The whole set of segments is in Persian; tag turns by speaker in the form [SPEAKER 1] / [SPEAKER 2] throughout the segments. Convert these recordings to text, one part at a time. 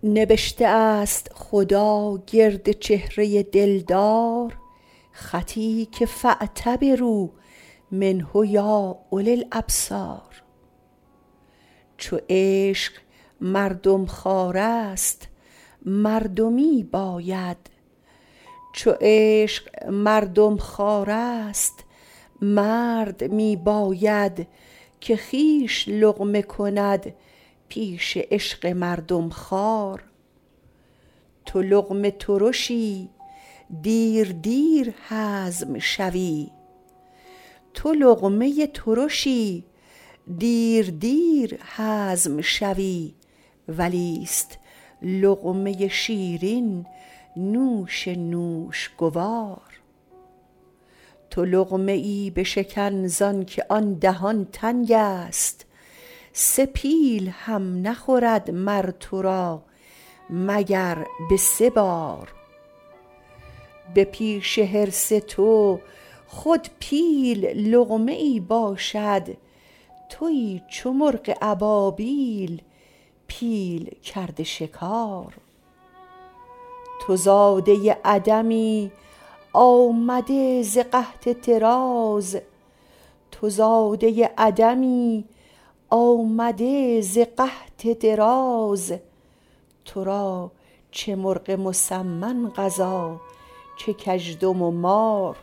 [SPEAKER 1] نبشته است خدا گرد چهره دلدار خطی که فاعتبروا منه یا اولی الابصار. چو عشق مردم خوار است مردمی باید، چو عشق مردم خوار است مرد می باید که خویش لقمه کند پیش عشق مردم خوار. تو لقمه ترشی دیر دیر هضم شوی، تو لقمه ترشی دیر دیر هضم شوی، ولیست لقمه شیرین نوش نوشگوار. تو لقمه ای بشکن زانکه آن دهان تنگ است، سه پیل هم نخورد مر تو را مگر به سه بار. به پیش حرص تو خود پیل لقمه ای باشد، تویی چو مرغ ابابیل پیل کرده شکار. تو زاده عدمی آمده ز قحط طراز، تو زاده عدمی آمده ز قحط دراز. تو را چه مرغ مسمن غذا چه کژدم و مار.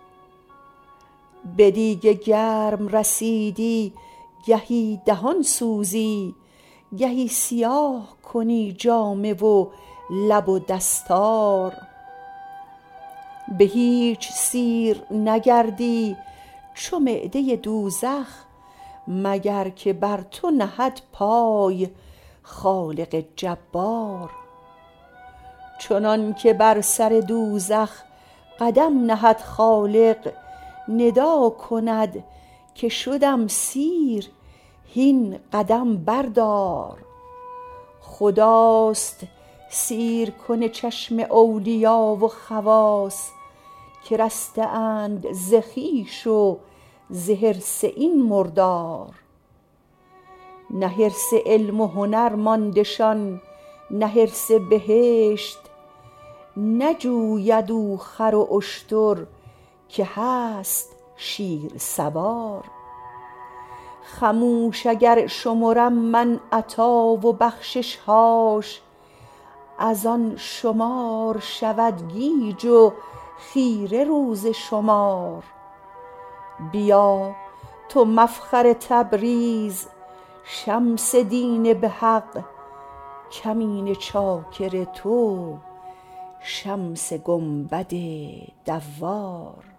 [SPEAKER 1] به دیگ گرم رسیدی گهی دهان سوزی، گهی سیاه کنی جامه و لب و دستار. به هیچ سیر نگردی چو معده دوزخ، مگر که بر تو نهد پای خالق جبار. چنان که بر سر دوزخ قدم نهد خالق، ندا کند که شدم سیر هین قدم بردار. خداست سیرکن چشم اولیا و خواص، که رسته اند ز خویش و ز حرص این مردار. نه حرص علم و هنر ماندشان نه حرص بهشت، نجوید او خر و اشتر که هست شیرسوار. خموش اگر شمرم من عطا و بخشش هاش، از آن شمار شود گیج و خیره روز شمار. بیا تو مفخر تبریز شمس دین به حق، کمینه چاکر تو شمس گنبد دوار.